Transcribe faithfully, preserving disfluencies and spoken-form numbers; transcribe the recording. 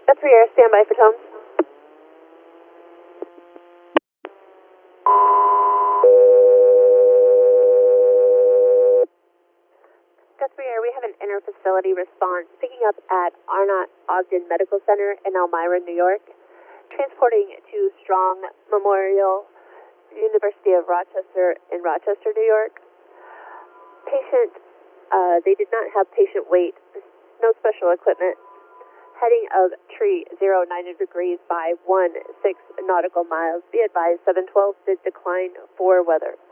That's for your standby for tone. Guthrie Air, we have an inter-facility response picking up at Arnott Ogden Medical Center in Elmira, New York, transporting to Strong Memorial University of Rochester in Rochester, New York. Patient, uh, they did not have patient weight, no special equipment. Heading of tree zero ninety degrees by one six nautical miles. Be advised, seven twelve did decline for weather.